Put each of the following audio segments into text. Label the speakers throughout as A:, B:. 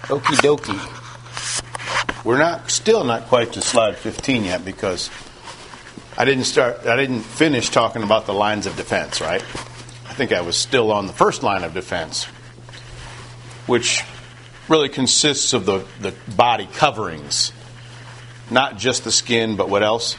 A: Okie dokie. We're still not quite to slide 15 yet because I didn't finish talking about the lines of defense, right? I think I was still on the first line of defense, which really consists of the body coverings. Not just the skin, but what else?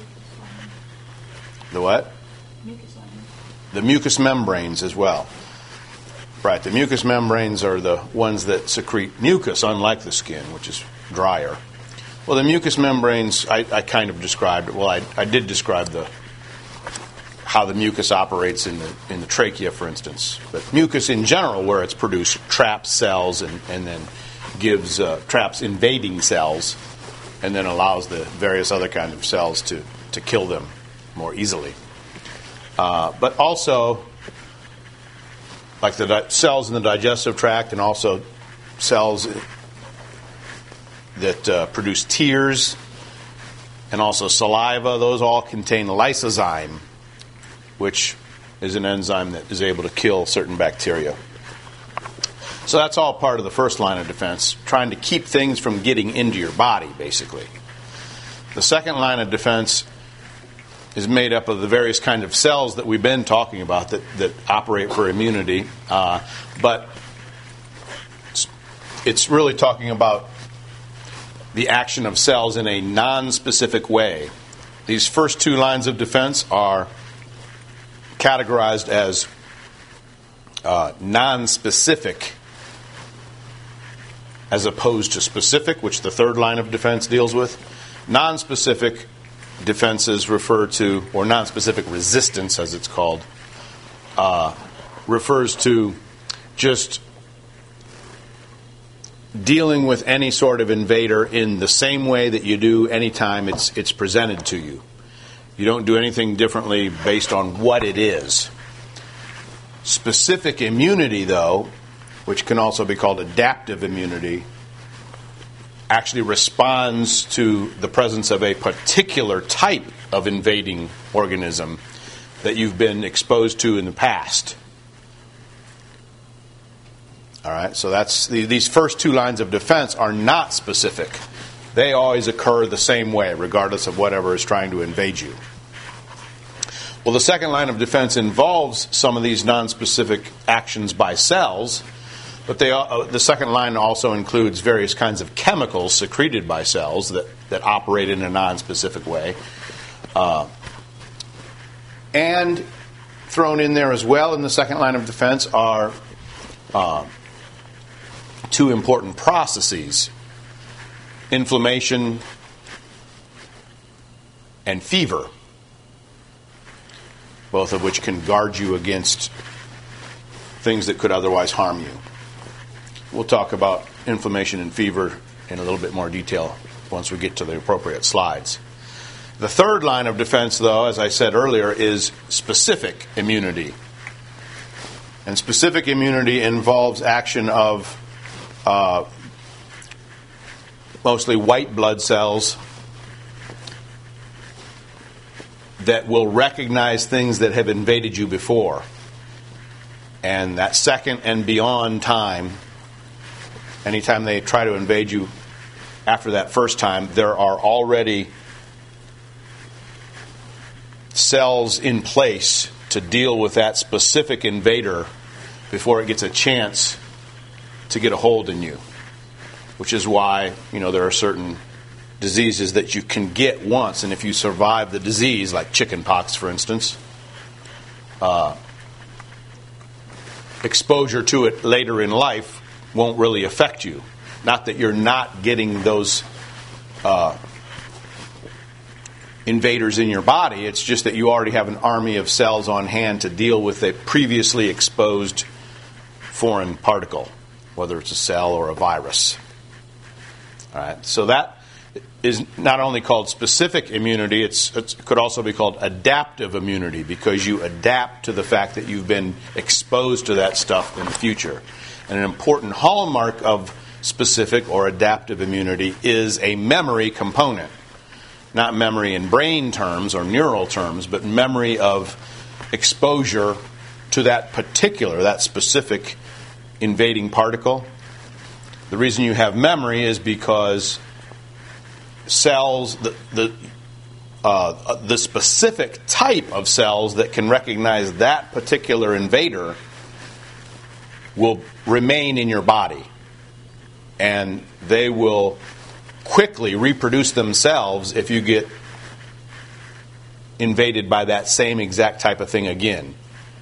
A: The what? The mucous membranes as well. Right, the mucous membranes are the ones that secrete mucus, unlike the skin, which is drier. Well, the mucous membranes, I kind of described it. Well, I did describe how the mucus operates in the trachea, for instance. But mucus in general, where it's produced, traps cells and then gives traps invading cells, and then allows the various other kinds of cells to kill them more easily. But also, like the cells in the digestive tract, and also cells that produce tears, and also saliva, those all contain lysozyme, which is an enzyme that is able to kill certain bacteria. So that's all part of the first line of defense, trying to keep things from getting into your body, basically. The second line of defense is made up of the various kind of cells that we've been talking about that operate for immunity. But it's really talking about the action of cells in a non-specific way. These first two lines of defense are categorized as non-specific as opposed to specific, which the third line of defense deals with. Non-specific defenses refer to, or non-specific resistance as it's called, refers to just dealing with any sort of invader in the same way that you do anytime it's presented to you. You don't do anything differently based on what it is. Specific immunity, though, which can also be called adaptive immunity, actually responds to the presence of a particular type of invading organism that you've been exposed to in the past. All right, so these first two lines of defense are not specific. They always occur the same way, regardless of whatever is trying to invade you. Well, the second line of defense involves some of these non-specific actions by cells, but the second line also includes various kinds of chemicals secreted by cells that operate in a non-specific way. And thrown in there as well in the second line of defense are two important processes: inflammation and fever, both of which can guard you against things that could otherwise harm you. We'll talk about inflammation and fever in a little bit more detail once we get to the appropriate slides. The third line of defense, though, as I said earlier, is specific immunity. And specific immunity involves action of mostly white blood cells that will recognize things that have invaded you before. And that second and beyond time, anytime they try to invade you after that first time, there are already cells in place to deal with that specific invader before it gets a chance to get a hold in you. Which is why, there are certain diseases that you can get once, and if you survive the disease, like chickenpox, for instance, exposure to it later in life won't really affect you. Not that you're not getting those invaders in your body, it's just that you already have an army of cells on hand to deal with a previously exposed foreign particle, whether it's a cell or a virus. All right, so that is not only called specific immunity, it could also be called adaptive immunity, because you adapt to the fact that you've been exposed to that stuff in the future. And an important hallmark of specific or adaptive immunity is a memory component. Not memory in brain terms or neural terms, but memory of exposure to that specific invading particle. The reason you have memory is because cells, the specific type of cells that can recognize that particular invader will remain in your body. And they will quickly reproduce themselves if you get invaded by that same exact type of thing again.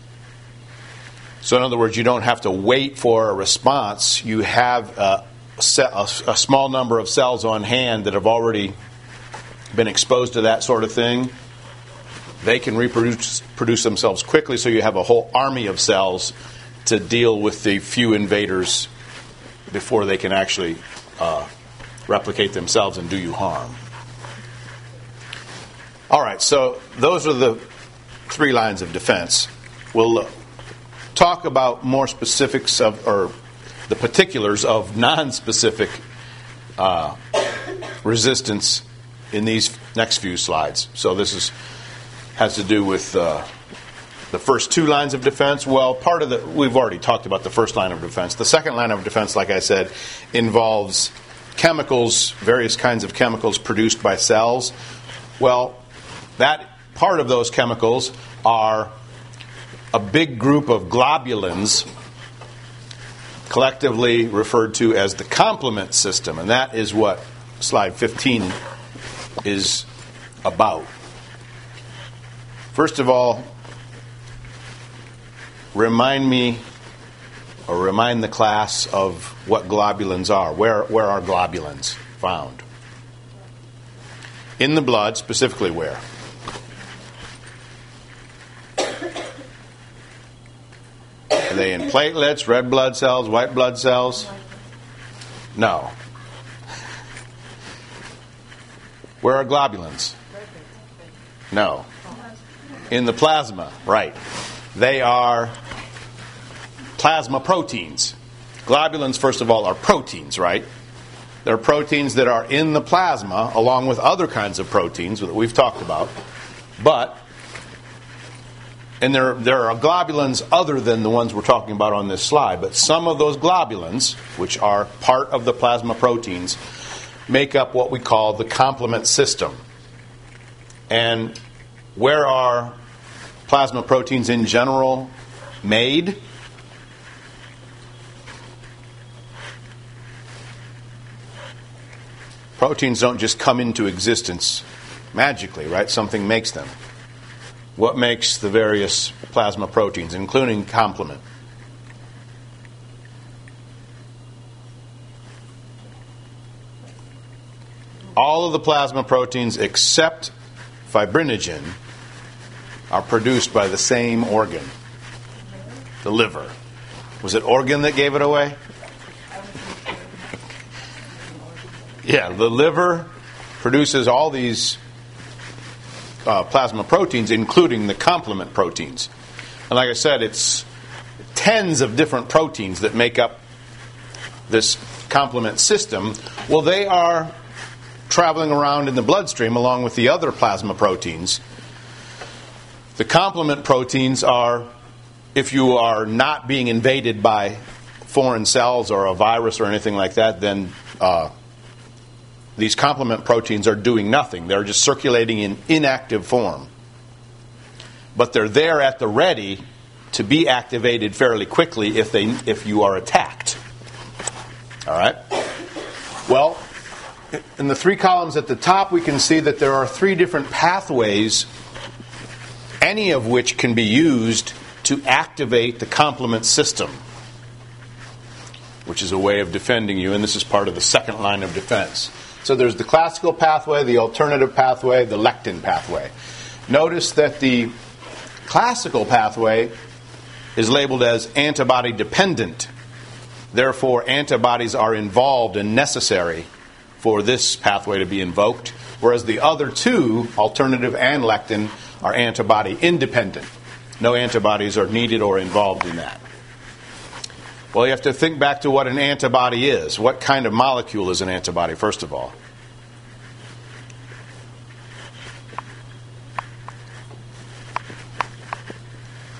A: So in other words, you don't have to wait for a response. You have a small number of cells on hand that have already been exposed to that sort of thing. They can reproduce themselves quickly, so you have a whole army of cells to deal with the few invaders before they can actually replicate themselves and do you harm. All right, so those are the 3 lines of defense. We'll talk about more specifics of, or the particulars of non-specific resistance in these next few slides. So this has to do with the first 2 lines of defense. Well, we've already talked about the first line of defense. The second line of defense, like I said, involves chemicals, various kinds of chemicals produced by cells. Well, that part of those chemicals are a big group of globulins, collectively referred to as the complement system, and that is what slide 15 is about. First of all, remind the class of what globulins are. Where are globulins found? In the blood, specifically where? Are they in platelets, red blood cells, white blood cells? No. Where are globulins? No. In the plasma, right. They are plasma proteins. Globulins, first of all, are proteins, right? They're proteins that are in the plasma, along with other kinds of proteins that we've talked about. And there are globulins other than the ones we're talking about on this slide, but some of those globulins, which are part of the plasma proteins, make up what we call the complement system. And where are plasma proteins in general made? Proteins don't just come into existence magically, right? Something makes them. What makes the various plasma proteins, including complement? All of the plasma proteins except fibrinogen are produced by the same organ, the liver. Was it organ that gave it away? Yeah, the liver produces all these plasma proteins, including the complement proteins. And like I said, it's tens of different proteins that make up this complement system. Well, they are traveling around in the bloodstream along with the other plasma proteins. The complement proteins are, if you are not being invaded by foreign cells or a virus or anything like that, then these complement proteins are doing nothing. They're just circulating in inactive form. But they're there at the ready to be activated fairly quickly if you are attacked. All right? Well, in the 3 columns at the top, we can see that there are 3 different pathways, any of which can be used to activate the complement system, which is a way of defending you, and this is part of the second line of defense. So there's the classical pathway, the alternative pathway, the lectin pathway. Notice that the classical pathway is labeled as antibody dependent. Therefore, antibodies are involved and necessary for this pathway to be invoked, whereas the other 2, alternative and lectin, are antibody independent. No antibodies are needed or involved in that. Well, you have to think back to what an antibody is. What kind of molecule is an antibody, first of all?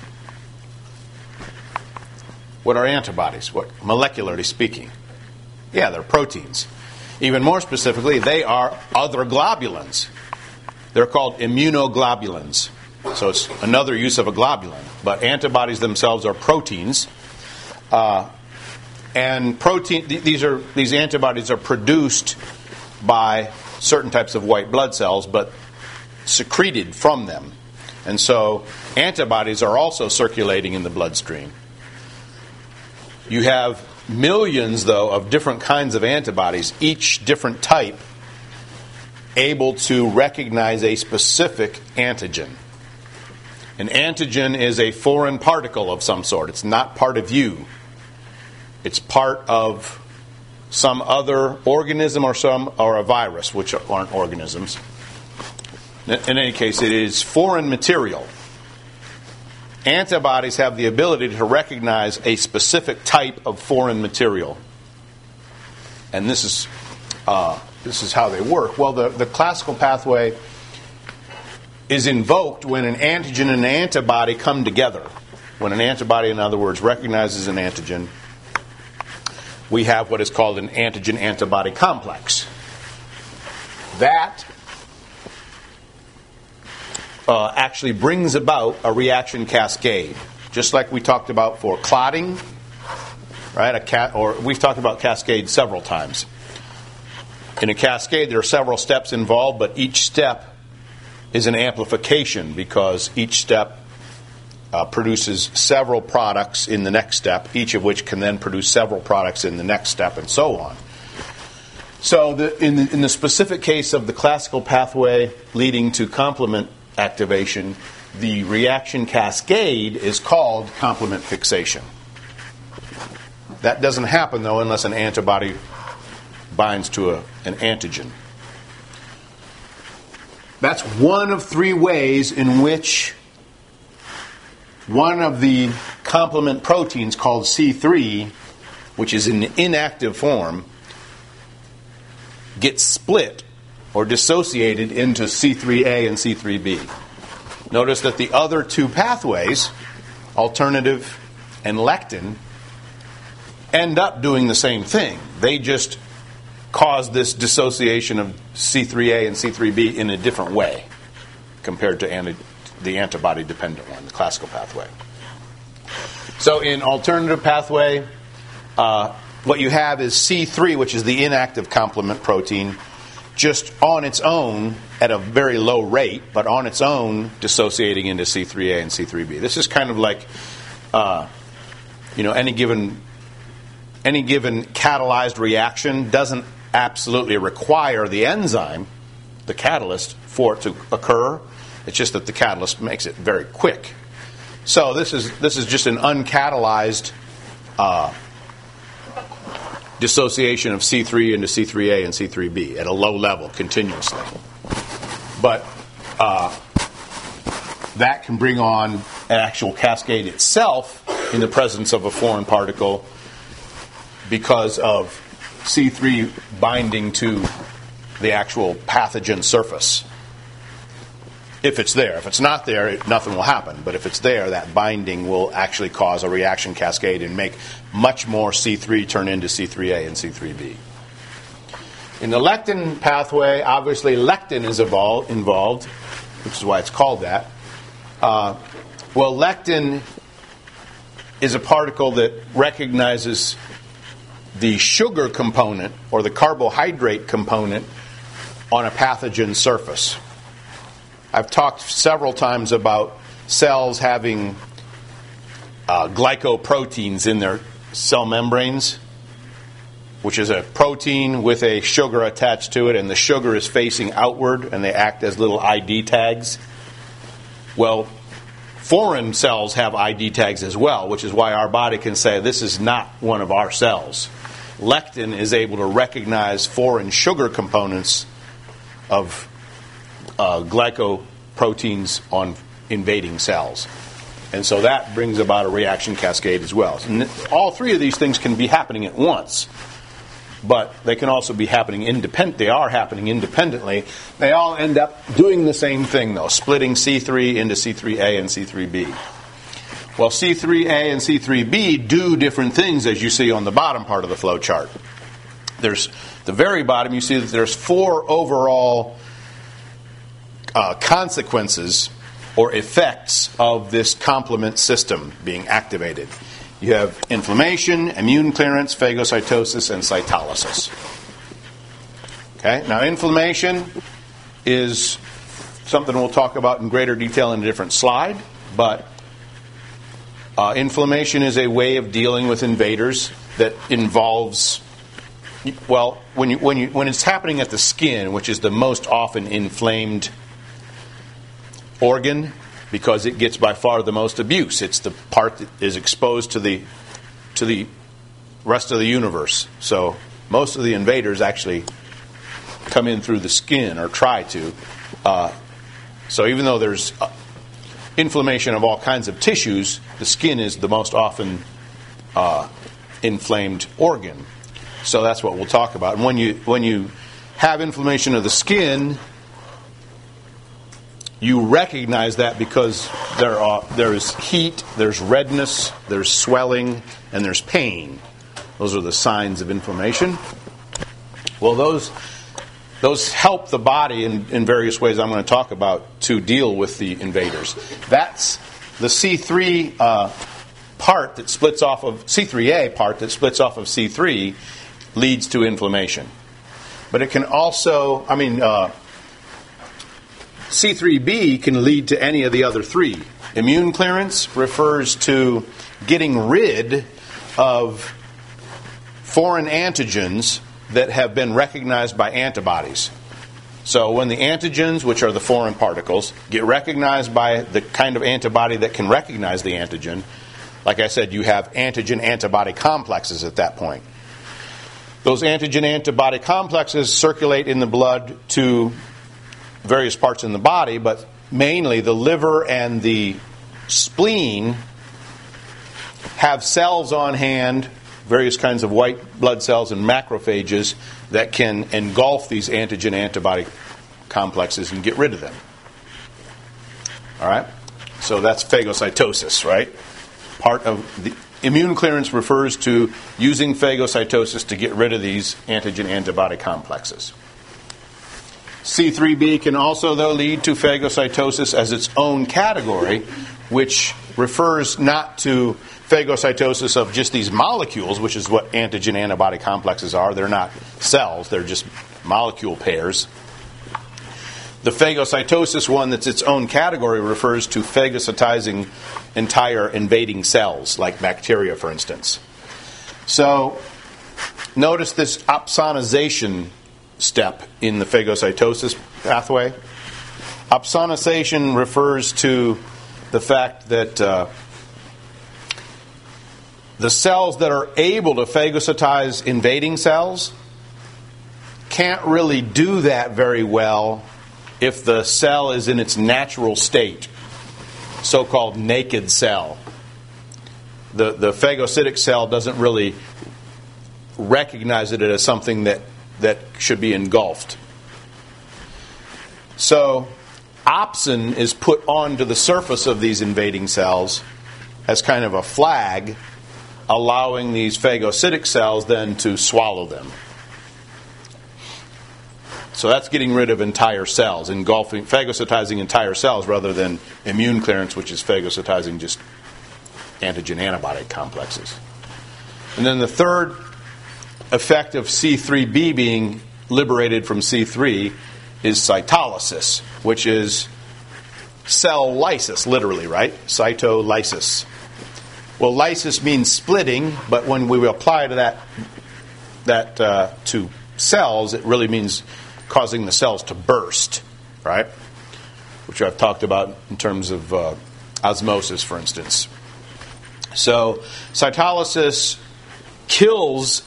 A: What are antibodies? What, molecularly speaking? Yeah, they're proteins. Even more specifically, they are other globulins. They're called immunoglobulins. So it's another use of a globulin. But antibodies themselves are proteins. And these antibodies are produced by certain types of white blood cells, but secreted from them. And so antibodies are also circulating in the bloodstream. You have millions, though, of different kinds of antibodies, each different type, able to recognize a specific antigen. An antigen is a foreign particle of some sort. It's not part of you. It's part of some other organism or a virus, which aren't organisms. In any case, it is foreign material. Antibodies have the ability to recognize a specific type of foreign material. And this is how they work. Well, the classical pathway is invoked when an antigen and an antibody come together. When an antibody, in other words, recognizes an antigen, we have what is called an antigen-antibody complex. That actually brings about a reaction cascade, just like we talked about for clotting, right? Or we've talked about cascade several times. In a cascade, there are several steps involved, but each step is an amplification because each step produces several products in the next step, each of which can then produce several products in the next step, and so on. So in the specific case of the classical pathway leading to complement activation, the reaction cascade is called complement fixation. That doesn't happen, though, unless an antibody binds to an antigen. That's one of three ways in which one of the complement proteins called C3, which is in inactive form, gets split or dissociated into C3A and C3B. Notice that the other two pathways, alternative and lectin, end up doing the same thing. They just cause this dissociation of C3A and C3B in a different way compared to the antibody-dependent one, the classical pathway. So in alternative pathway, what you have is C3, which is the inactive complement protein, just on its own at a very low rate, but on its own dissociating into C3A and C3B. This is kind of like, any given catalyzed reaction doesn't absolutely require the enzyme, the catalyst, for it to occur. It's just that the catalyst makes it very quick. So this is just an uncatalyzed dissociation of C3 into C3A and C3B at a low level continuously. But that can bring on an actual cascade itself in the presence of a foreign particle because of C3 binding to the actual pathogen surface. If it's there. If it's not there, nothing will happen. But if it's there, that binding will actually cause a reaction cascade and make much more C3 turn into C3A and C3B. In the lectin pathway, obviously lectin is involved, which is why it's called that. Lectin is a particle that recognizes the sugar component or the carbohydrate component on a pathogen surface. I've talked several times about cells having glycoproteins in their cell membranes, which is a protein with a sugar attached to it, and the sugar is facing outward, and they act as little ID tags. Well, foreign cells have ID tags as well, which is why our body can say this is not one of our cells. Lectin is able to recognize foreign sugar components of glycoproteins on invading cells. And so that brings about a reaction cascade as well. And all three of these things can be happening at once, but they can also be happening independently. They are happening independently. They all end up doing the same thing, though, splitting C3 into C3A and C3B. Well, C3A and C3B do different things, as you see on the bottom part of the flow chart. there's the very bottom, you see that there's 4 overall consequences or effects of this complement system being activated. You have inflammation, immune clearance, phagocytosis, and cytolysis. Okay? Now, inflammation is something we'll talk about in greater detail in a different slide, but inflammation is a way of dealing with invaders that involves, well, when it's happening at the skin, which is the most often inflamed organ, because it gets by far the most abuse. It's the part that is exposed to the rest of the universe. So most of the invaders actually come in through the skin, or try to. So even though there's inflammation of all kinds of tissues, the skin is the most often inflamed organ. So that's what we'll talk about. And when you have inflammation of the skin, you recognize that because there is heat, there's redness, there's swelling, and there's pain. Those are the signs of inflammation. Well, those help the body in various ways I'm going to talk about to deal with the invaders. That's the C3 part that splits off of C3A part that splits off of C3 leads to inflammation. But it can also, C3b can lead to any of the other 3. Immune clearance refers to getting rid of foreign antigens that have been recognized by antibodies. So when the antigens, which are the foreign particles, get recognized by the kind of antibody that can recognize the antigen, like I said, you have antigen-antibody complexes at that point. Those antigen-antibody complexes circulate in the blood to various parts in the body, but mainly the liver and the spleen have cells on hand, various kinds of white blood cells and macrophages that can engulf these antigen-antibody complexes and get rid of them. All right? So that's phagocytosis, right? Part of the immune clearance refers to using phagocytosis to get rid of these antigen-antibody complexes. C3b can also, though, lead to phagocytosis as its own category, which refers not to phagocytosis of just these molecules, which is what antigen-antibody complexes are. They're not cells, they're just molecule pairs. The phagocytosis one that's its own category refers to phagocytizing entire invading cells, like bacteria, for instance. So, notice this opsonization step in the phagocytosis pathway. Opsonization refers to the fact that the cells that are able to phagocytize invading cells can't really do that very well if the cell is in its natural state, so-called naked cell. The phagocytic cell doesn't really recognize it as something that should be engulfed. So, opsin is put onto the surface of these invading cells as kind of a flag, allowing these phagocytic cells then to swallow them. So that's getting rid of entire cells, phagocytizing entire cells rather than immune clearance, which is phagocytizing just antigen-antibody complexes. And then the third effect of C3b being liberated from C3 is cytolysis, which is cell lysis, literally, right? Cytolysis. Well, lysis means splitting, but when we apply to that to cells, it really means causing the cells to burst, right? Which I've talked about in terms of osmosis, for instance. So, cytolysis kills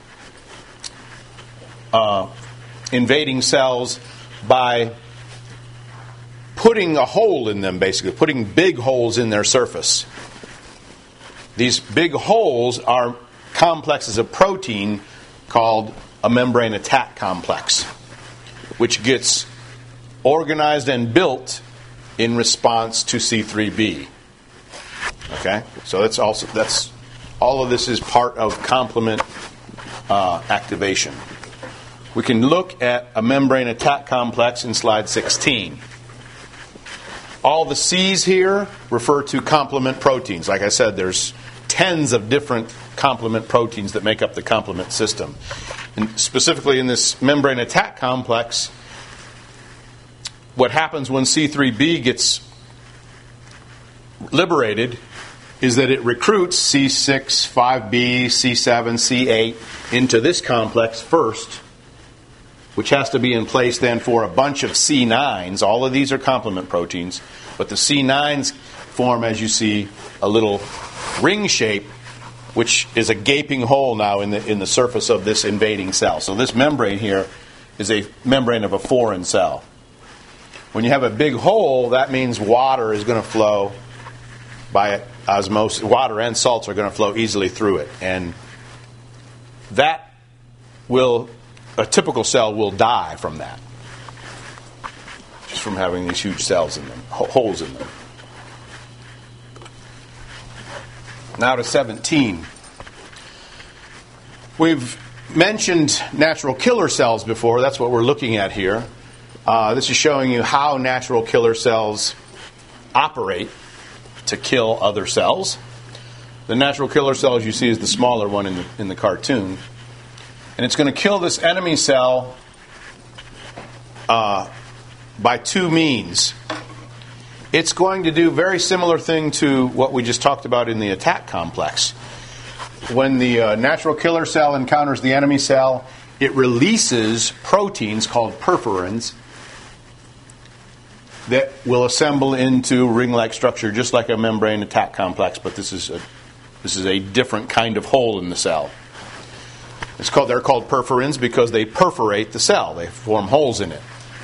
A: invading cells by putting a hole in them, basically, putting big holes in their surface. These big holes are complexes of protein called a membrane attack complex, which gets organized and built in response to C3b. Okay? So that's all of this is part of complement activation. We can look at a membrane attack complex in slide 16. All the C's here refer to complement proteins. Like I said, there's tens of different complement proteins that make up the complement system. And specifically in this membrane attack complex, what happens when C3b gets liberated is that it recruits C6, 5b, C7, C8 into this complex first, which has to be in place then for a bunch of C9s. All of these are complement proteins, but the C9s form, as you see, a little ring shape, which is a gaping hole now in the surface of this invading cell. So this membrane here is a membrane of a foreign cell. When you have a big hole, that means water is going to flow by osmosis. Water and salts are going to flow easily through it, and that will. A typical cell will die from that, just from having these huge cells in them, holes in them. Now to 17. We've mentioned natural killer cells before. That's what we're looking at here. This is showing you how natural killer cells operate to kill other cells. The natural killer cell, as you see, is the smaller one in the cartoon. And it's going to kill this enemy cell by two means. It's going to do a very similar thing to what we just talked about in the attack complex. When the natural killer cell encounters the enemy cell, it releases proteins called perforins that will assemble into ring-like structure, just like a membrane attack complex, but this is a different kind of hole in the cell. They're called perforins because they perforate the cell. They form holes in it.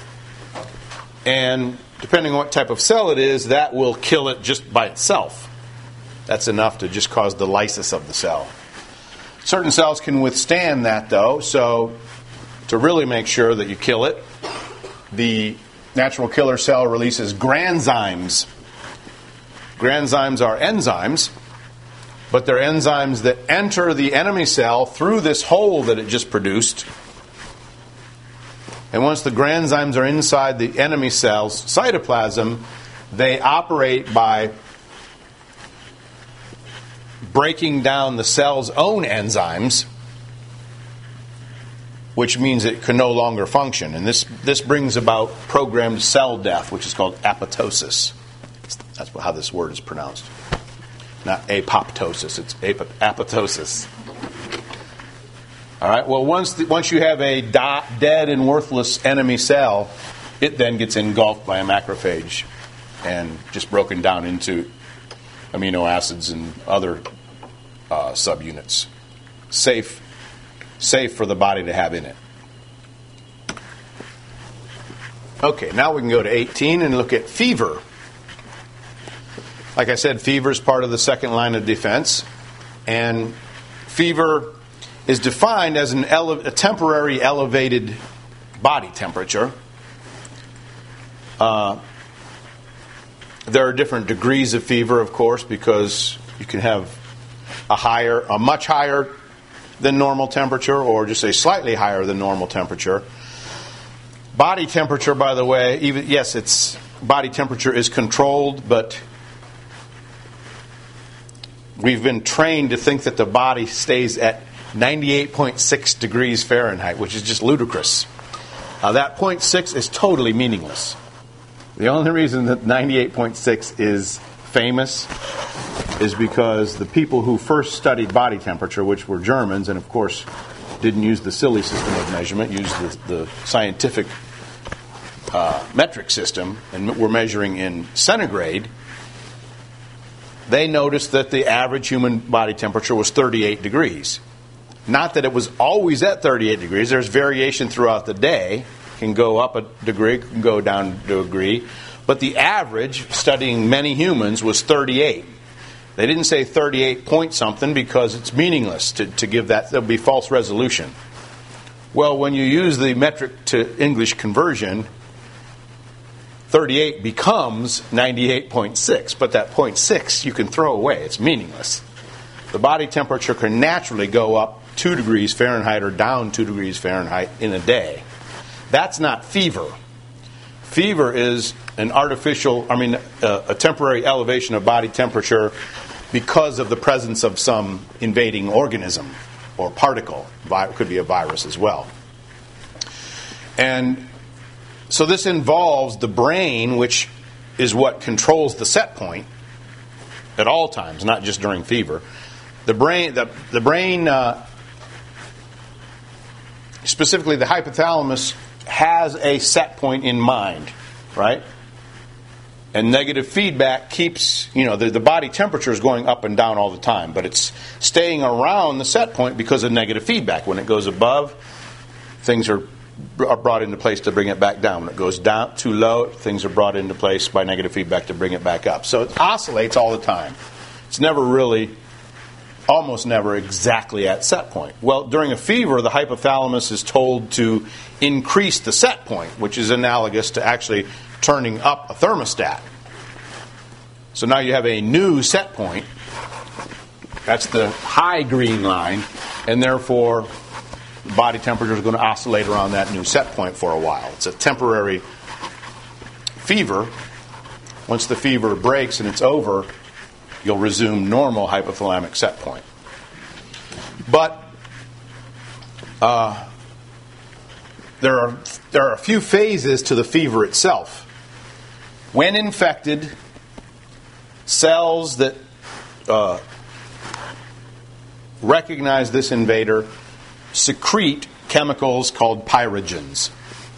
A: And depending on what type of cell it is, that will kill it just by itself. That's enough to just cause the lysis of the cell. Certain cells can withstand that, though. So to really make sure that you kill it, the natural killer cell releases granzymes. Granzymes are enzymes, but they're enzymes that enter the enemy cell through this hole that it just produced. And once the granzymes are inside the enemy cell's cytoplasm, they operate by breaking down the cell's own enzymes, which means it can no longer function. And this brings about programmed cell death, which is called apoptosis. That's how this word is pronounced. Not apoptosis, it's apoptosis. All right. Well, once you have a dead and worthless enemy cell, it then gets engulfed by a macrophage and just broken down into amino acids and other subunits, safe for the body to have in it. Okay. Now we can go to 18 and look at fever. Like I said, fever is part of the second line of defense, and fever is defined as a temporary elevated body temperature. There are different degrees of fever, of course, because you can have a much higher than normal temperature, or just a slightly higher than normal temperature. Body temperature, by the way, its body temperature is controlled, but we've been trained to think that the body stays at 98.6 degrees Fahrenheit, which is just ludicrous. That 0.6 is totally meaningless. The only reason that 98.6 is famous is because the people who first studied body temperature, which were Germans, and of course didn't use the silly system of measurement, used the scientific metric system, and were measuring in centigrade, they noticed that the average human body temperature was 38 degrees. Not that it was always at 38 degrees. There's variation throughout the day. It can go up a degree, it can go down a degree. But the average, studying many humans, was 38. They didn't say 38 point something because it's meaningless to give that. There would be false resolution. Well, when you use the metric to English conversion, 38 becomes 98.6, but that 0.6 you can throw away. It's meaningless. The body temperature can naturally go up 2 degrees Fahrenheit or down 2 degrees Fahrenheit in a day. That's not fever. Fever is a temporary elevation of body temperature because of the presence of some invading organism or particle. It could be a virus as well. And so this involves the brain, which is what controls the set point at all times, not just during fever. The brain, specifically the hypothalamus, has a set point in mind, right? And negative feedback keeps, the body temperature is going up and down all the time, but it's staying around the set point because of negative feedback. When it goes above, things are brought into place to bring it back down. When it goes down too low, things are brought into place by negative feedback to bring it back up. So it oscillates all the time. It's almost never exactly at set point. Well, during a fever, the hypothalamus is told to increase the set point, which is analogous to actually turning up a thermostat. So now you have a new set point. That's the high green line, and therefore body temperature is going to oscillate around that new set point for a while. It's a temporary fever. Once the fever breaks and it's over, you'll resume normal hypothalamic set point. But there are a few phases to the fever itself. When infected, cells that recognize this invader secrete chemicals called pyrogens.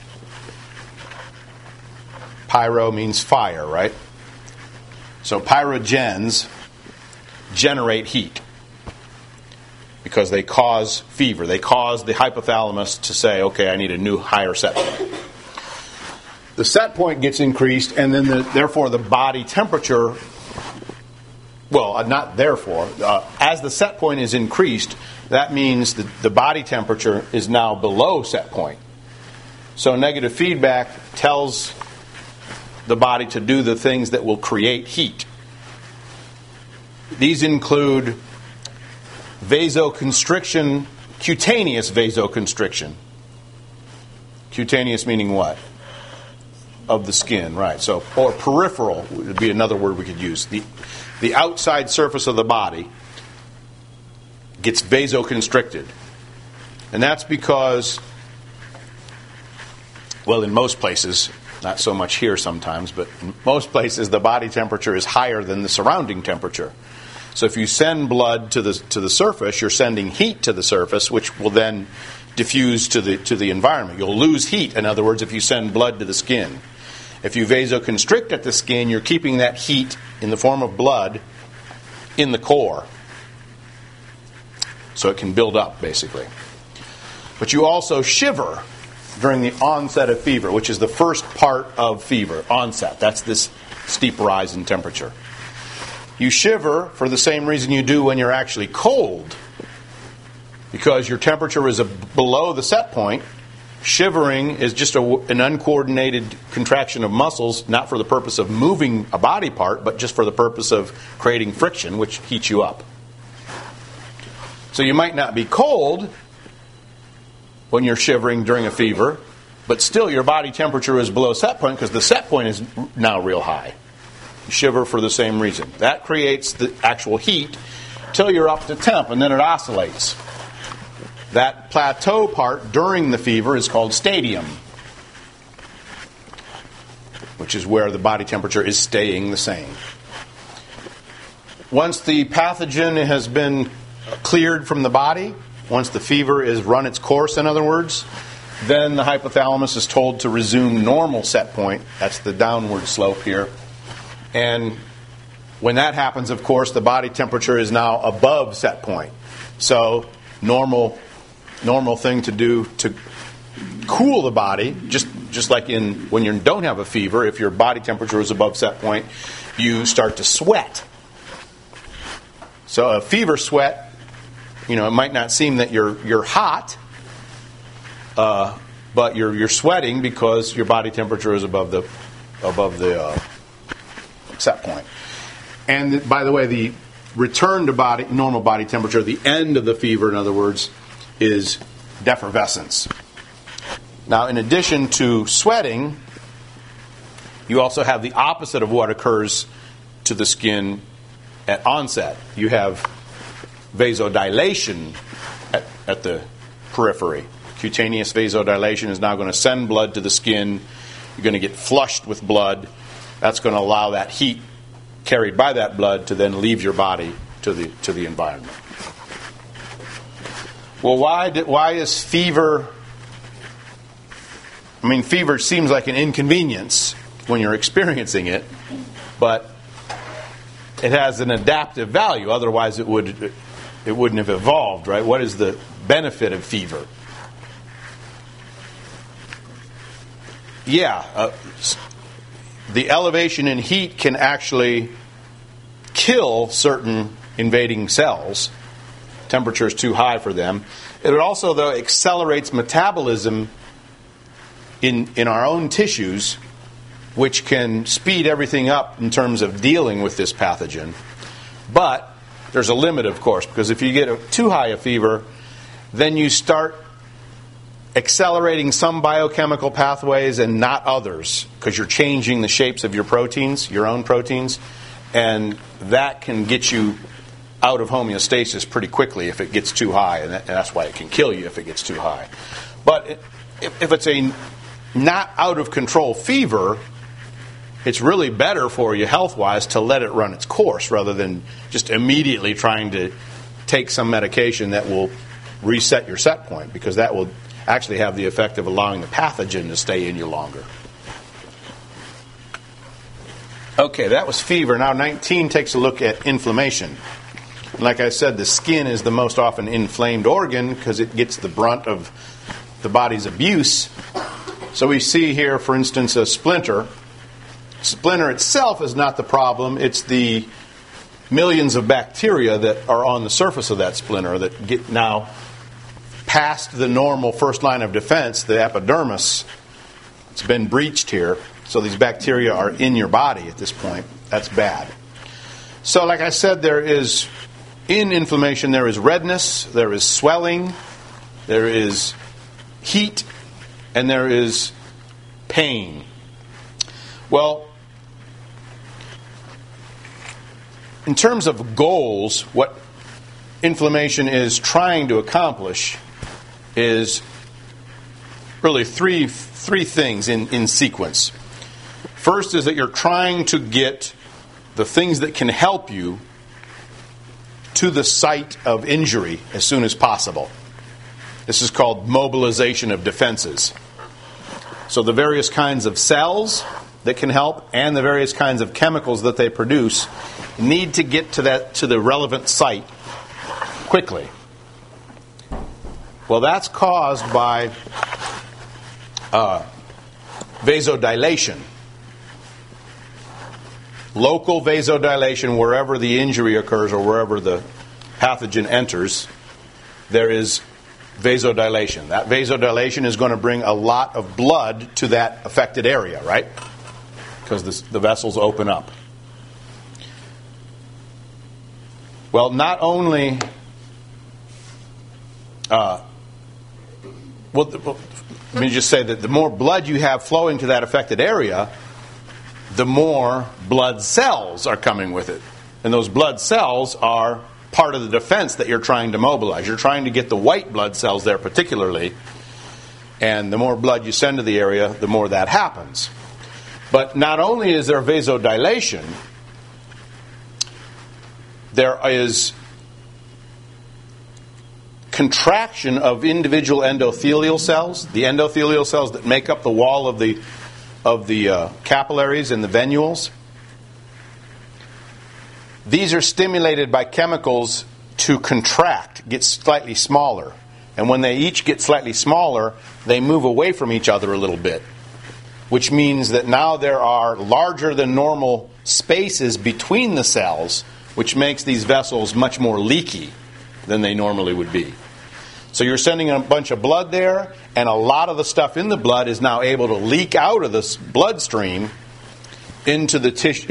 A: Pyro means fire, right? So pyrogens generate heat because they cause fever. They cause the hypothalamus to say, okay, I need a new higher set point. The set point gets increased, and then therefore the body temperature, as the set point is increased, that means that the body temperature is now below set point. So negative feedback tells the body to do the things that will create heat. These include vasoconstriction, cutaneous vasoconstriction. Cutaneous meaning what? Of the skin, right. So, or peripheral would be another word we could use. The outside surface of the body gets vasoconstricted. And that's because, well, in most places, not so much here sometimes, but in most places the body temperature is higher than the surrounding temperature. So if you send blood to the surface, you're sending heat to the surface, which will then diffuse to the environment. You'll lose heat, in other words, if you send blood to the skin. If you vasoconstrict at the skin, you're keeping that heat in the form of blood in the core. So it can build up, basically. But you also shiver during the onset of fever, which is the first part of fever, onset. That's this steep rise in temperature. You shiver for the same reason you do when you're actually cold. Because your temperature is below the set point. Shivering is just an uncoordinated contraction of muscles, not for the purpose of moving a body part, but just for the purpose of creating friction, which heats you up. So you might not be cold when you're shivering during a fever, but still your body temperature is below set point because the set point is now real high. You shiver for the same reason. That creates the actual heat till you're up to temp, and then it oscillates. That plateau part during the fever is called stadium, which is where the body temperature is staying the same. Once the pathogen has been cleared from the body, once the fever is run its course, in other words, then the hypothalamus is told to resume normal set point. That's the downward slope here. And when that happens, of course, the body temperature is now above set point. So normal thing to do to cool the body, just like when you don't have a fever, if your body temperature is above set point, you start to sweat. So a fever sweat, it might not seem that you're hot, but you're sweating because your body temperature is above the set point. And by the way, the return to normal body temperature, the end of the fever, in other words, is defervescence. Now, in addition to sweating, you also have the opposite of what occurs to the skin at onset. You have vasodilation at the periphery. Cutaneous vasodilation is now going to send blood to the skin. You're going to get flushed with blood. That's going to allow that heat carried by that blood to then leave your body to the environment. Well, why is fever? I mean, fever seems like an inconvenience when you're experiencing it, but it has an adaptive value. Otherwise, it wouldn't have evolved, right? What is the benefit of fever? The elevation in heat can actually kill certain invading cells. Temperature is too high for them. It also, though, accelerates metabolism in our own tissues, which can speed everything up in terms of dealing with this pathogen. But there's a limit, of course, because if you get too high a fever, then you start accelerating some biochemical pathways and not others, because you're changing the shapes of your proteins, your own proteins, and that can get you out of homeostasis pretty quickly if it gets too high, and that's why it can kill you if it gets too high. But if it's a not out of control fever, it's really better for you health-wise to let it run its course rather than just immediately trying to take some medication that will reset your set point, because that will actually have the effect of allowing the pathogen to stay in you longer. Okay, that was fever. Now 19 takes a look at inflammation. Like I said, the skin is the most often inflamed organ because it gets the brunt of the body's abuse. So we see here, for instance, a splinter. Splinter itself is not the problem. It's the millions of bacteria that are on the surface of that splinter that get now past the normal first line of defense, the epidermis. It's been breached here. So these bacteria are in your body at this point. That's bad. So like I said, in inflammation, there is redness, there is swelling, there is heat, and there is pain. Well, in terms of goals, what inflammation is trying to accomplish is really three things in sequence. First is that you're trying to get the things that can help you to the site of injury as soon as possible. This is called mobilization of defenses. So the various kinds of cells that can help and the various kinds of chemicals that they produce need to get to the relevant site quickly. Well, that's caused by vasodilation. Local vasodilation, wherever the injury occurs or wherever the pathogen enters, there is vasodilation. That vasodilation is going to bring a lot of blood to that affected area, right? Because the vessels open up. Well, not only... let me just say that the more blood you have flowing to that affected area, the more blood cells are coming with it. And those blood cells are part of the defense that you're trying to mobilize. You're trying to get the white blood cells there particularly. And the more blood you send to the area, the more that happens. But not only is there vasodilation, there is contraction of individual endothelial cells, the endothelial cells that make up the wall of the capillaries and the venules. These are stimulated by chemicals to contract, get slightly smaller. And when they each get slightly smaller, they move away from each other a little bit, which means that now there are larger than normal spaces between the cells, which makes these vessels much more leaky than they normally would be. So you're sending a bunch of blood there, and a lot of the stuff in the blood is now able to leak out of this bloodstream into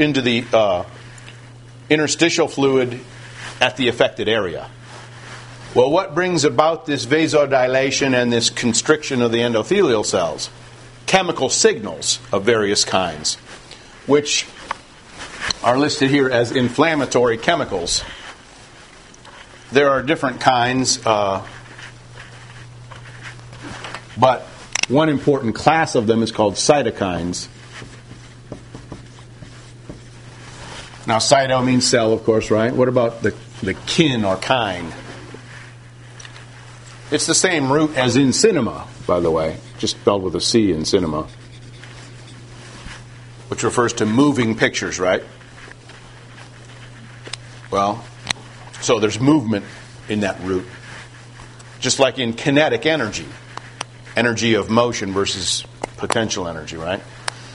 A: the interstitial fluid at the affected area. Well, what brings about this vasodilation and this constriction of the endothelial cells? Chemical signals of various kinds, which are listed here as inflammatory chemicals. There are different kinds, but one important class of them is called cytokines. Now, cyto means cell, of course, right? What about the kin or kine? It's the same root as in cinema, by the way, just spelled with a C in cinema, which refers to moving pictures, right? Well, so there's movement in that root. Just like in kinetic energy, energy of motion versus potential energy, right?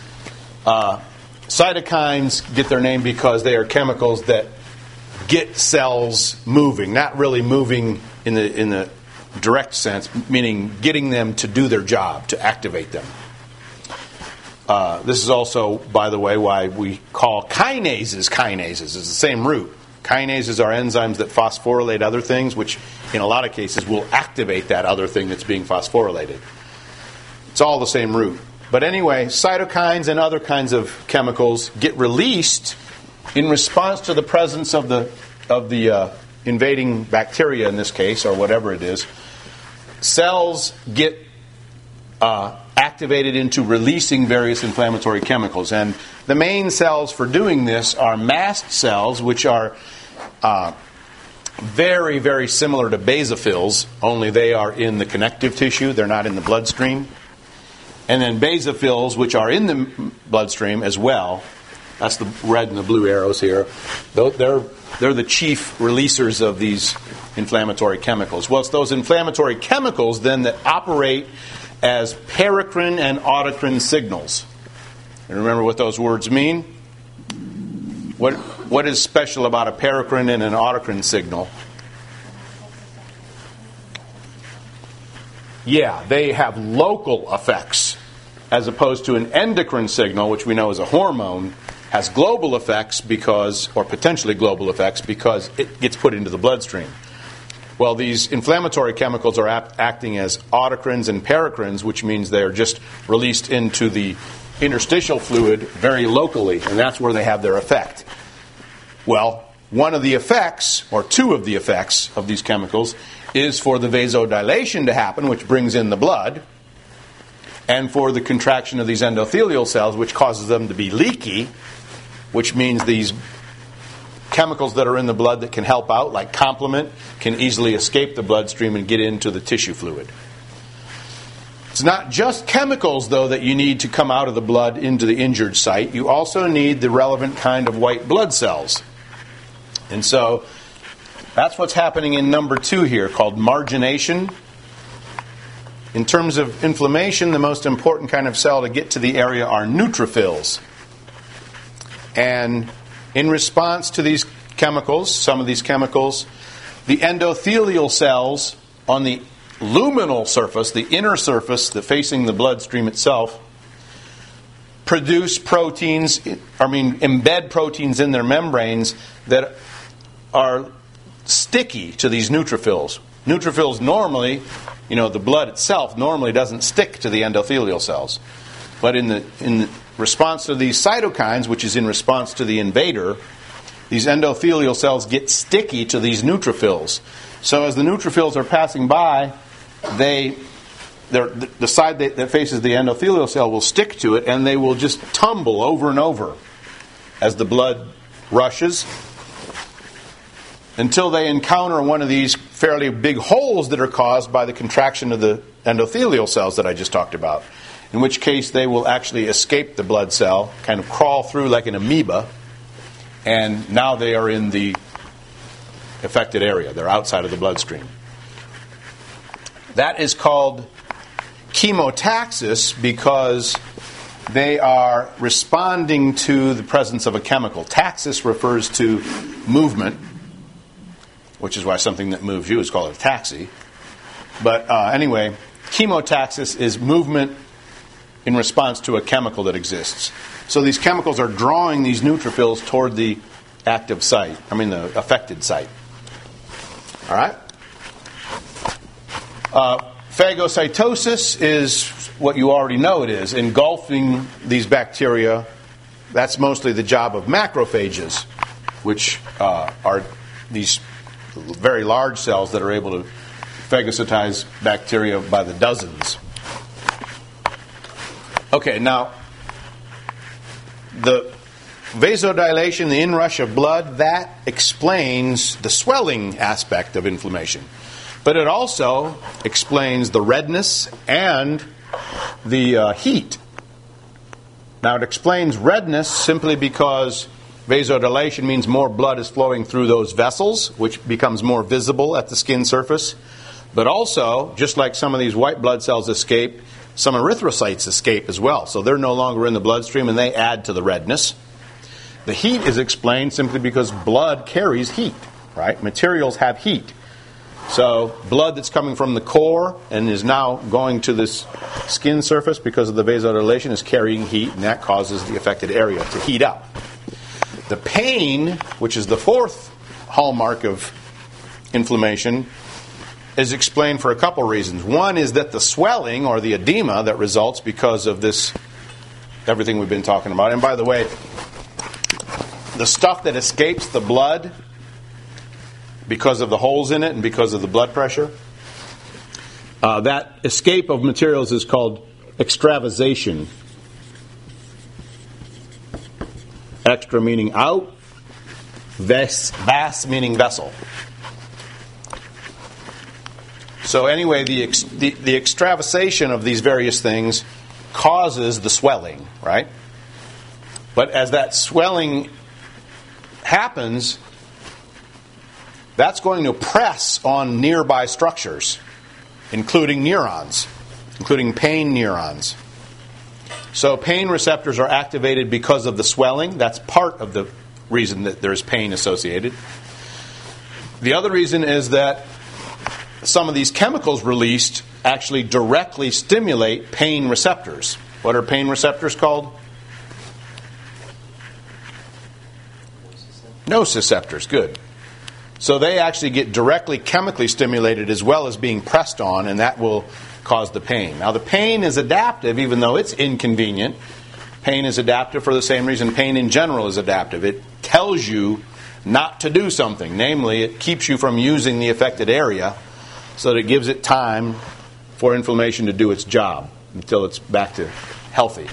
A: Cytokines get their name because they are chemicals that get cells moving, not really moving in the direct sense, meaning getting them to do their job, to activate them. This is also, by the way, why we call kinases kinases. It's the same root. Kinases are enzymes that phosphorylate other things, which in a lot of cases will activate that other thing that's being phosphorylated. It's all the same root. But anyway, cytokines and other kinds of chemicals get released in response to the presence of the invading bacteria in this case, or whatever it is. Cells get activated into releasing various inflammatory chemicals. And the main cells for doing this are mast cells, which are very, very similar to basophils, only they are in the connective tissue. They're not in the bloodstream. And then basophils, which are in the bloodstream as well. That's the red and the blue arrows here. They're the chief releasers of these inflammatory chemicals. Well, it's those inflammatory chemicals then that operate as paracrine and autocrine signals. And remember what those words mean? What is special about a paracrine and an autocrine signal? Yeah, they have local effects, as opposed to an endocrine signal, which we know is a hormone, has global effects because, or potentially global effects, because it gets put into the bloodstream. Well, these inflammatory chemicals are acting as autocrines and paracrines, which means they're just released into the interstitial fluid very locally, and that's where they have their effect. Well, one of the effects, or two of the effects of these chemicals, is for the vasodilation to happen, which brings in the blood, and for the contraction of these endothelial cells, which causes them to be leaky, which means these chemicals that are in the blood that can help out, like complement, can easily escape the bloodstream and get into the tissue fluid. It's not just chemicals, though, that you need to come out of the blood into the injured site. You also need the relevant kind of white blood cells. And so that's what's happening in number 2 here, called margination. In terms of inflammation, the most important kind of cell to get to the area are neutrophils. And in response to these chemicals, some of these chemicals, the endothelial cells on the luminal surface, the inner surface that facing the bloodstream itself, produce proteins, embed proteins in their membranes that are sticky to these neutrophils. Neutrophils normally, the blood itself normally doesn't stick to the endothelial cells. But in response to these cytokines, which is in response to the invader, these endothelial cells get sticky to these neutrophils. So as the neutrophils are passing by, the side that faces the endothelial cell will stick to it, and they will just tumble over and over as the blood rushes until they encounter one of these fairly big holes that are caused by the contraction of the endothelial cells that I just talked about, in which case they will actually escape the blood cell, kind of crawl through like an amoeba, and now they are in the affected area. They're outside of the bloodstream. That is called chemotaxis because they are responding to the presence of a chemical. Taxis refers to movement, which is why something that moves you is called a taxi. But anyway, chemotaxis is movement in response to a chemical that exists. So these chemicals are drawing these neutrophils toward the active site, the affected site. All right? Phagocytosis is what you already know it is, engulfing these bacteria. That's mostly the job of macrophages, which are these very large cells that are able to phagocytize bacteria by the dozens. Okay, now, the vasodilation, the inrush of blood, that explains the swelling aspect of inflammation. But it also explains the redness and the heat. Now, it explains redness simply because vasodilation means more blood is flowing through those vessels, which becomes more visible at the skin surface. But also, just like some of these white blood cells escape, some erythrocytes escape as well. So they're no longer in the bloodstream and they add to the redness. The heat is explained simply because blood carries heat, right? Materials have heat. So blood that's coming from the core and is now going to this skin surface because of the vasodilation is carrying heat, and that causes the affected area to heat up. The pain, which is the fourth hallmark of inflammation, is explained for a couple reasons. One is that the swelling or the edema that results because of this, everything we've been talking about. And by the way, the stuff that escapes the blood because of the holes in it and because of the blood pressure, that escape of materials is called extravasation. Extra meaning out, vas meaning vessel. So anyway, the extravasation of these various things causes the swelling, right? But as that swelling happens, that's going to press on nearby structures, including neurons, including pain neurons. So pain receptors are activated because of the swelling. That's part of the reason that there's pain associated. The other reason is that some of these chemicals released actually directly stimulate pain receptors. What are pain receptors called? Nociceptors, good. So they actually get directly chemically stimulated as well as being pressed on, and that will cause the pain. Now the pain is adaptive, even though it's inconvenient. Pain is adaptive for the same reason pain in general is adaptive. It tells you not to do something. Namely, it keeps you from using the affected area so that it gives it time for inflammation to do its job until it's back to healthy.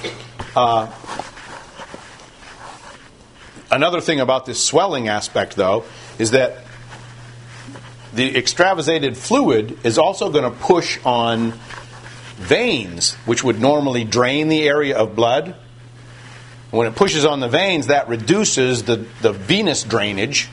A: Another thing about this swelling aspect, though, is that the extravasated fluid is also going to push on veins, which would normally drain the area of blood. When it pushes on the veins, that reduces the venous drainage.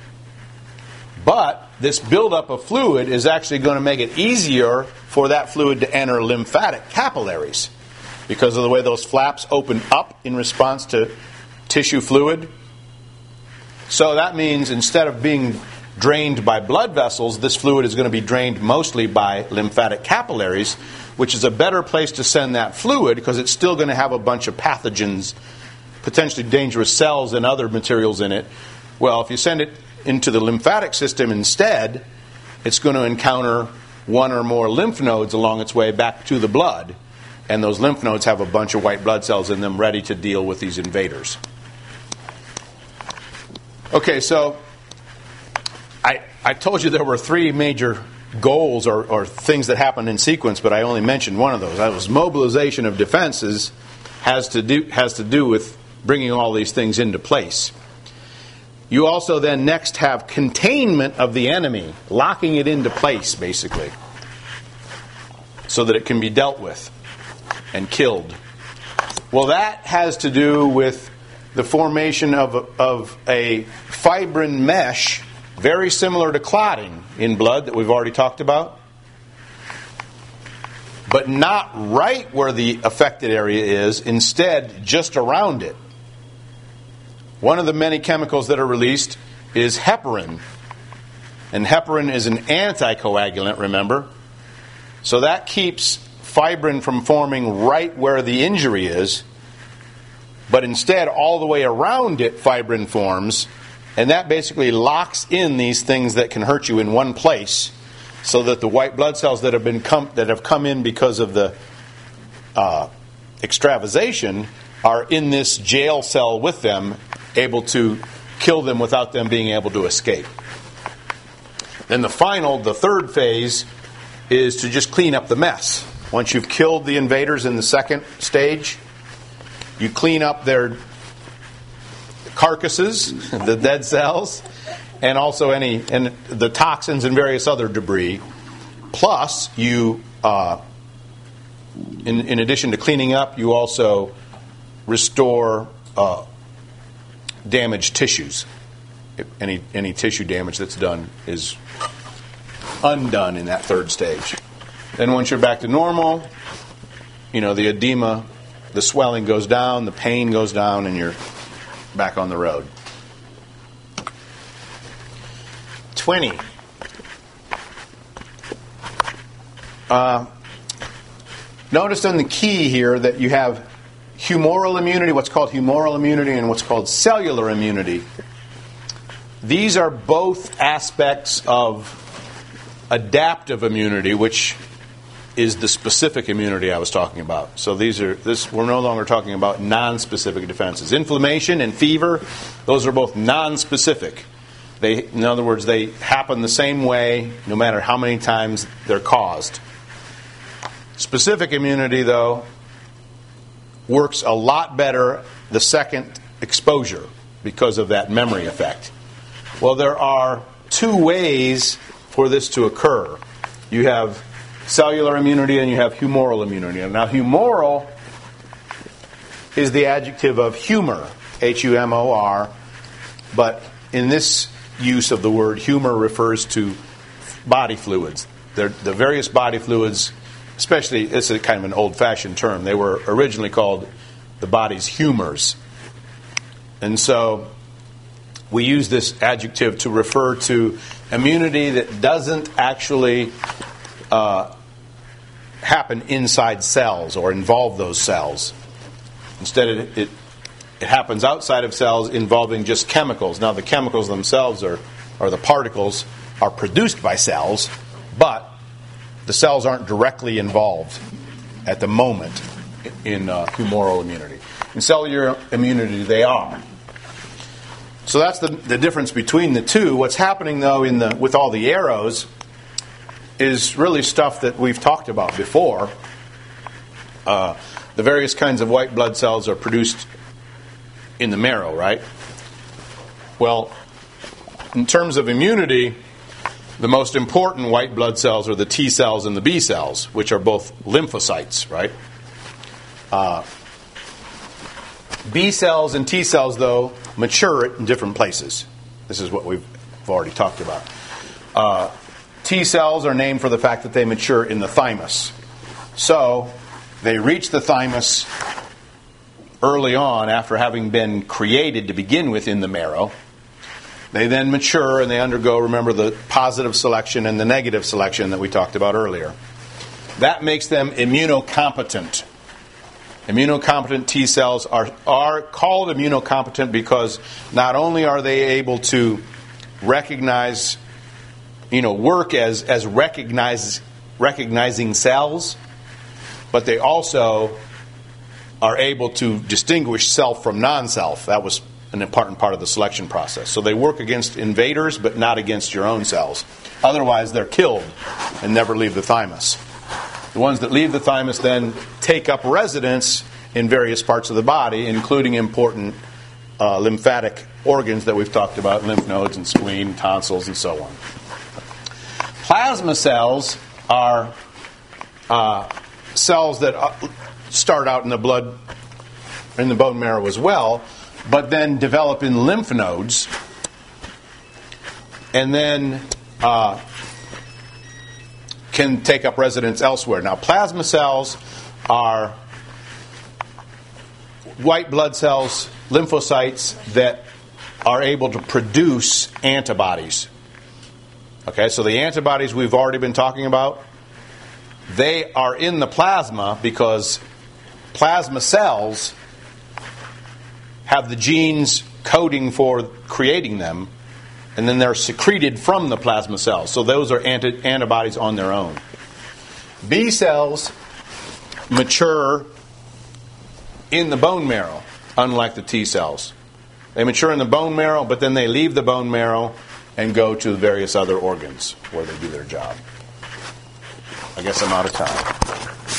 A: But this buildup of fluid is actually going to make it easier for that fluid to enter lymphatic capillaries because of the way those flaps open up in response to tissue fluid. So that means instead of being drained by blood vessels, this fluid is going to be drained mostly by lymphatic capillaries, which is a better place to send that fluid because it's still going to have a bunch of pathogens, potentially dangerous cells and other materials in it. Well, if you send it into the lymphatic system instead, it's going to encounter one or more lymph nodes along its way back to the blood, and those lymph nodes have a bunch of white blood cells in them ready to deal with these invaders. Okay, so I told you there were three major goals or things that happen in sequence, but I only mentioned one of those. That was mobilization of defenses has to do with bringing all these things into place. You also then next have containment of the enemy, locking it into place, basically, so that it can be dealt with and killed. Well, that has to do with the formation of a fibrin mesh, very similar to clotting in blood that we've already talked about, but not right where the affected area is, instead just around it. One of the many chemicals that are released is heparin. And heparin is an anticoagulant, remember? So that keeps fibrin from forming right where the injury is, but instead all the way around it fibrin forms, and that basically locks in these things that can hurt you in one place so that the white blood cells that have come in because of the extravasation are in this jail cell with them, able to kill them without them being able to escape. Then the third phase, is to just clean up the mess. Once you've killed the invaders in the second stage, you clean up their carcasses, the dead cells, and also the toxins and various other debris. Plus, you, in addition to cleaning up, you also restore damaged tissues. Any tissue damage that's done is undone in that third stage. Then once you're back to normal, the edema, the swelling goes down, the pain goes down, and you're back on the road. 20. Notice on the key here that you have humoral immunity, what's called humoral immunity, and what's called cellular immunity. These are both aspects of adaptive immunity, which is the specific immunity I was talking about. So we're no longer talking about non-specific defenses. Inflammation and fever, those are both non-specific. In other words, they happen the same way no matter how many times they're caused. Specific immunity, though, works a lot better the second exposure because of that memory effect. Well, there are two ways for this to occur. You have cellular immunity and you have humoral immunity. Now, humoral is the adjective of humor, H-U-M-O-R, but in this use of the word, humor refers to body fluids. The various body fluids, especially, it's a kind of an old-fashioned term. They were originally called the body's humors. And so we use this adjective to refer to immunity that doesn't actually happen inside cells or involve those cells. Instead, it happens outside of cells involving just chemicals. Now, the chemicals themselves or the particles are produced by cells, but the cells aren't directly involved at the moment in humoral immunity. In cellular immunity, they are. So that's the difference between the two. What's happening, though, with all the arrows is really stuff that we've talked about before. The various kinds of white blood cells are produced in the marrow, right? Well, in terms of immunity, the most important white blood cells are the T cells and the B cells, which are both lymphocytes, right? B cells and T cells, though, mature in different places. This is what we've already talked about. T cells are named for the fact that they mature in the thymus. So they reach the thymus early on after having been created to begin with in the marrow. They then mature and they undergo, remember, the positive selection and the negative selection that we talked about earlier. That makes them immunocompetent. Immunocompetent T cells are called immunocompetent because not only are they able to recognize, work as recognizing cells, but they also are able to distinguish self from non-self. That was an important part of the selection process. So they work against invaders, but not against your own cells. Otherwise, they're killed and never leave the thymus. The ones that leave the thymus then take up residence in various parts of the body, including important lymphatic organs that we've talked about, lymph nodes and spleen, tonsils, and so on. Plasma cells are cells that start out in the blood, in the bone marrow as well, but then develop in lymph nodes, and then can take up residence elsewhere. Now, plasma cells are white blood cells, lymphocytes that are able to produce antibodies. Okay, so the antibodies we've already been talking about, they are in the plasma because plasma cells have the genes coding for creating them, And then they're secreted from the plasma cells. So those are antibodies on their own. B cells mature in the bone marrow, unlike the T cells. They mature in the bone marrow, but then they leave the bone marrow and go to various other organs where they do their job. I guess I'm out of time.